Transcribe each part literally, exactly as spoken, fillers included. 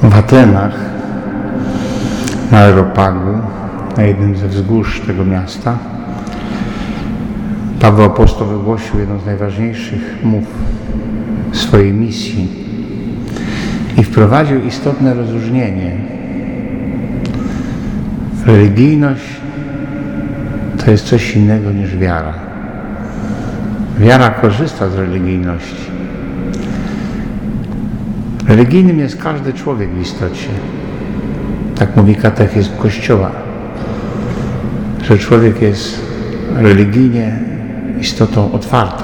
W Atenach, na Areopagu, na jednym ze wzgórz tego miasta, Paweł Apostoł wygłosił jedną z najważniejszych mów swojej misji i wprowadził istotne rozróżnienie. Religijność to jest coś innego niż wiara. Wiara korzysta z religijności. Religijnym jest każdy człowiek w istocie. Tak mówi katechizm Kościoła, że człowiek jest religijnie istotą otwartą.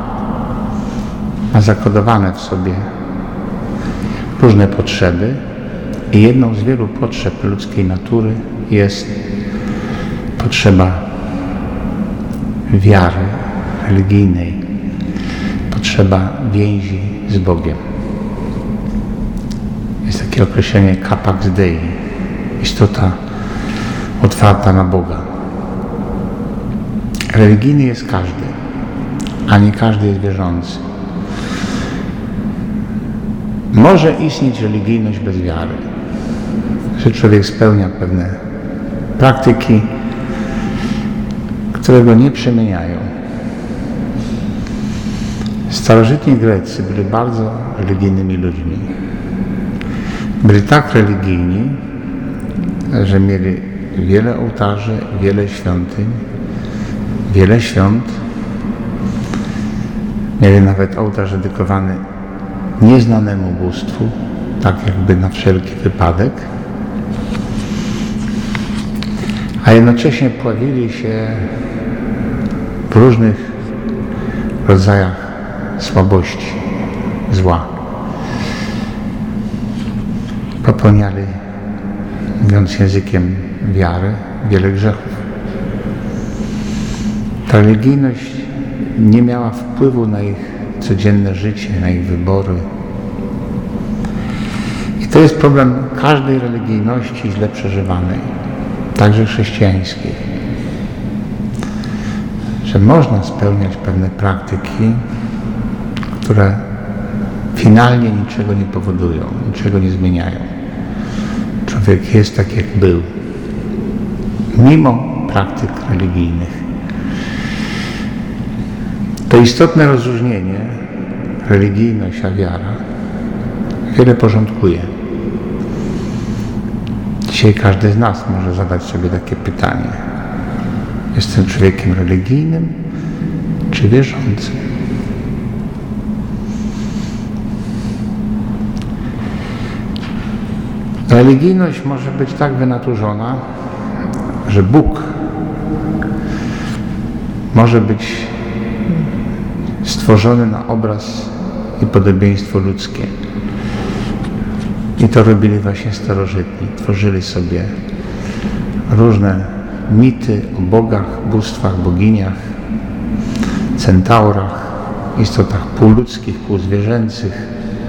Ma zakodowane w sobie różne potrzeby i jedną z wielu potrzeb ludzkiej natury jest potrzeba wiary religijnej, potrzeba więzi z Bogiem. Jest takie określenie capax Dei, istota otwarta na Boga. Religijny jest każdy, a nie każdy jest wierzący. Może istnieć religijność bez wiary, że człowiek spełnia pewne praktyki, które go nie przemieniają. Starożytni Grecy byli bardzo religijnymi ludźmi. Byli tak religijni, że mieli wiele ołtarzy, wiele świątyń, wiele świąt. Mieli nawet ołtarz dedykowany nieznanemu bóstwu, tak jakby na wszelki wypadek. A jednocześnie pławili się w różnych rodzajach słabości, zła. Popełniali, mówiąc językiem wiary, wiele grzechów. Ta religijność nie miała wpływu na ich codzienne życie, na ich wybory. I to jest problem każdej religijności źle przeżywanej, także chrześcijańskiej. Że można spełniać pewne praktyki, które finalnie niczego nie powodują, niczego nie zmieniają. Człowiek jest tak, jak był, mimo praktyk religijnych. To istotne rozróżnienie, religijność a wiara, wiele porządkuje. Dzisiaj każdy z nas może zadać sobie takie pytanie. Jestem człowiekiem religijnym czy wierzącym? Religijność może być tak wynaturzona, że Bóg może być stworzony na obraz i podobieństwo ludzkie. I to robili właśnie starożytni. Tworzyli sobie różne mity o bogach, bóstwach, boginiach, centaurach, istotach półludzkich, półzwierzęcych.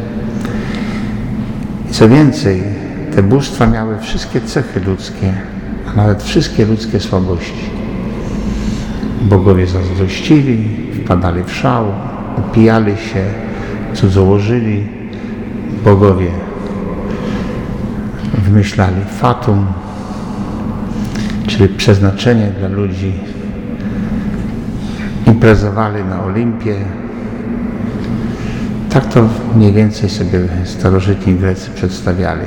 I co więcej, te bóstwa miały wszystkie cechy ludzkie, a nawet wszystkie ludzkie słabości. Bogowie zazdrościli, wpadali w szał, upijali się, cudzołożyli. Bogowie wymyślali fatum, czyli przeznaczenie dla ludzi. Imprezowali na Olimpie. Tak to mniej więcej sobie starożytni Grecy przedstawiali.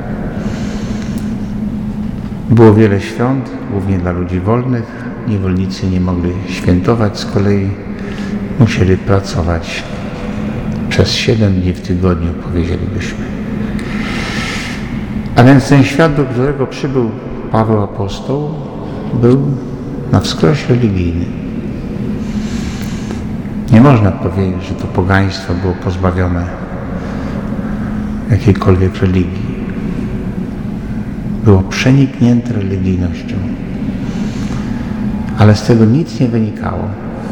Było wiele świąt, głównie dla ludzi wolnych. Niewolnicy nie mogli świętować, z kolei musieli pracować przez siedem dni w tygodniu, powiedzielibyśmy. A więc ten świat, do którego przybył Paweł Apostoł, był na wskroś religijny. Nie można powiedzieć, że to pogaństwo było pozbawione jakiejkolwiek religii. Było przeniknięte religijnością. Ale z tego nic nie wynikało.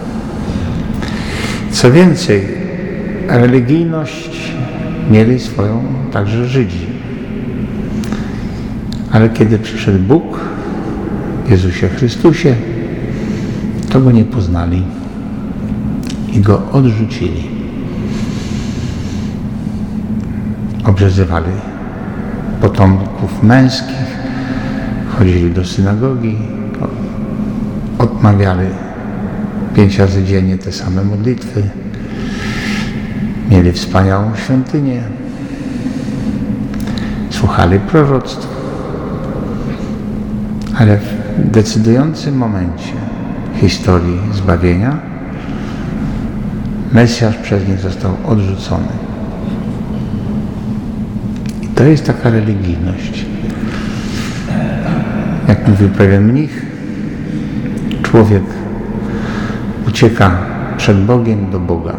Co więcej, religijność mieli swoją także Żydzi. Ale kiedy przyszedł Bóg w Jezusie Chrystusie, to Go nie poznali i Go odrzucili. Obrzezywali potomków męskich, chodzili do synagogi, odmawiali pięć razy dziennie te same modlitwy, mieli wspaniałą świątynię, słuchali proroctw, ale w decydującym momencie historii zbawienia Mesjasz przez nich został odrzucony. I to jest taka religijność. Jak mówił pewien mnich, człowiek ucieka przed Bogiem do Boga.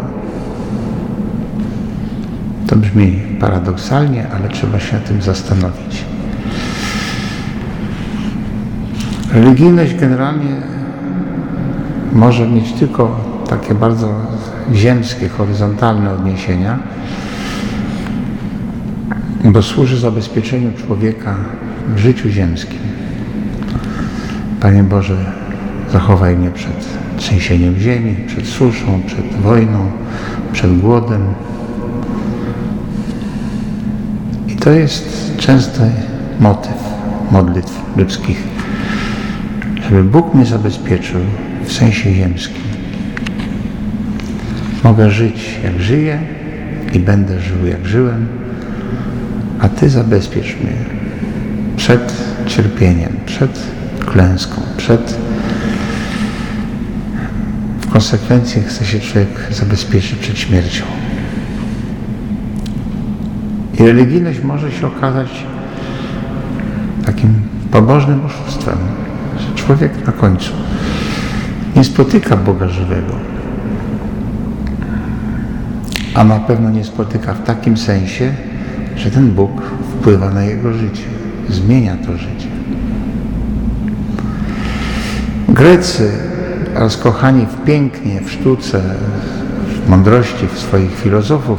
To brzmi paradoksalnie, ale trzeba się nad tym zastanowić. Religijność generalnie może mieć tylko takie bardzo ziemskie, horyzontalne odniesienia, bo służy zabezpieczeniu człowieka w życiu ziemskim. Panie Boże, zachowaj mnie przed trzęsieniem ziemi, przed suszą, przed wojną, przed głodem. I to jest częsty motyw modlitw ludzkich, żeby Bóg mnie zabezpieczył w sensie ziemskim. Mogę żyć jak żyję i będę żył jak żyłem, a Ty zabezpiecz mnie przed cierpieniem, przed klęską, przed... W konsekwencji chce się człowiek zabezpieczyć przed śmiercią. I religijność może się okazać takim pobożnym oszustwem, że człowiek na końcu nie spotyka Boga żywego, a na pewno nie spotyka w takim sensie, że ten Bóg wpływa na jego życie, zmienia to życie. Grecy, rozkochani w pięknie, w sztuce, w mądrości w swoich filozofów,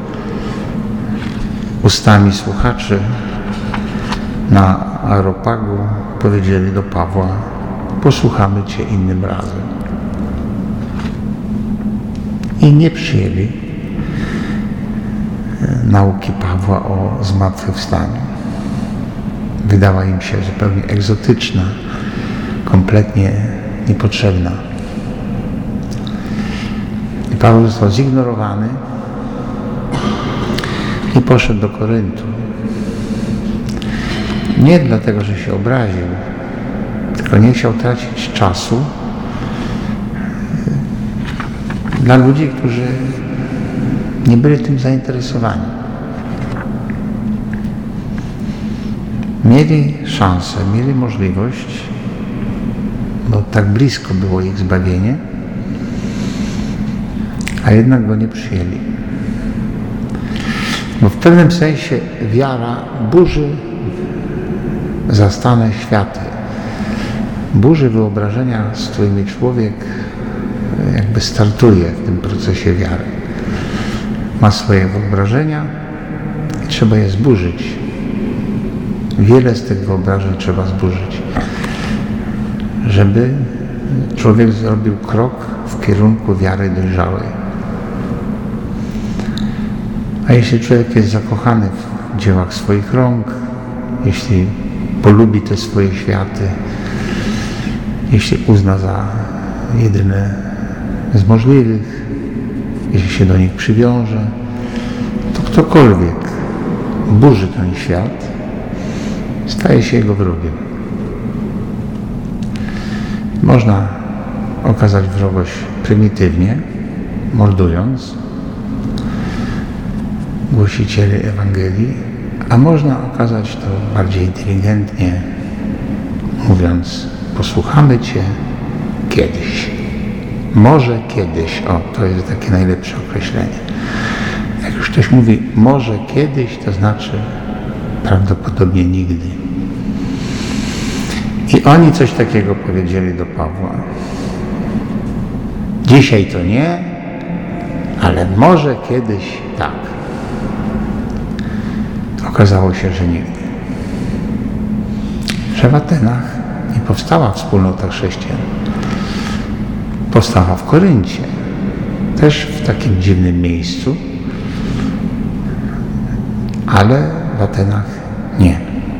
ustami słuchaczy na Areopagu powiedzieli do Pawła: posłuchamy Cię innym razem. I nie przyjęli nauki Pawła o zmartwychwstaniu. Wydała im się zupełnie egzotyczna, kompletnie niepotrzebna. I Paweł został zignorowany i poszedł do Koryntu. Nie dlatego, że się obraził, tylko nie chciał tracić czasu dla ludzi, którzy nie byli tym zainteresowani. Mieli szansę, mieli możliwość, bo tak blisko było ich zbawienie, a jednak go nie przyjęli. Bo w pewnym sensie wiara burzy zastane światy, burzy wyobrażenia, z którymi człowiek jakby startuje w tym procesie wiary. Ma swoje wyobrażenia i trzeba je zburzyć. Wiele z tych wyobrażeń trzeba zburzyć, żeby człowiek zrobił krok w kierunku wiary dojrzałej. A jeśli człowiek jest zakochany w dziełach swoich rąk, jeśli polubi te swoje światy, jeśli uzna za jedyne z możliwych, jeśli się do nich przywiąże, to ktokolwiek burzy ten świat, staje się jego wrogiem. Można okazać wrogość prymitywnie, mordując głosicieli Ewangelii, a można okazać to bardziej inteligentnie, mówiąc: posłuchamy Cię kiedyś. Może kiedyś. O, to jest takie najlepsze określenie. Jak już ktoś mówi może kiedyś, to znaczy prawdopodobnie nigdy. I oni coś takiego powiedzieli do Pawła. Dzisiaj to nie, ale może kiedyś tak. Okazało się, że nigdy. Że w Atenach nie powstała wspólnota chrześcijan. Powstała w Koryncie. Też w takim dziwnym miejscu, ale w Atenach Nie.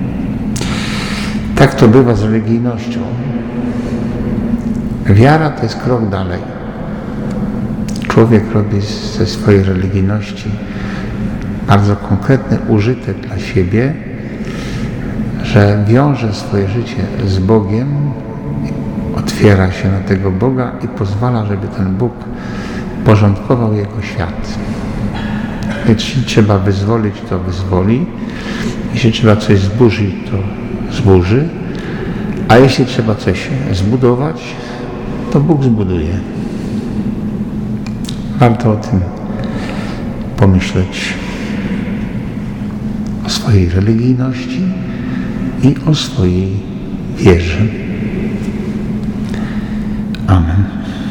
Tak to bywa z religijnością. Wiara to jest krok dalej. Człowiek robi ze swojej religijności bardzo konkretny użytek dla siebie, że wiąże swoje życie z Bogiem, otwiera się na tego Boga i pozwala, żeby ten Bóg porządkował jego świat. Jeśli trzeba wyzwolić, to wyzwoli. Jeśli trzeba coś zburzyć, to zburzy. A jeśli trzeba coś zbudować, to Bóg zbuduje. Warto o tym pomyśleć. O swojej religijności i o swojej wierze.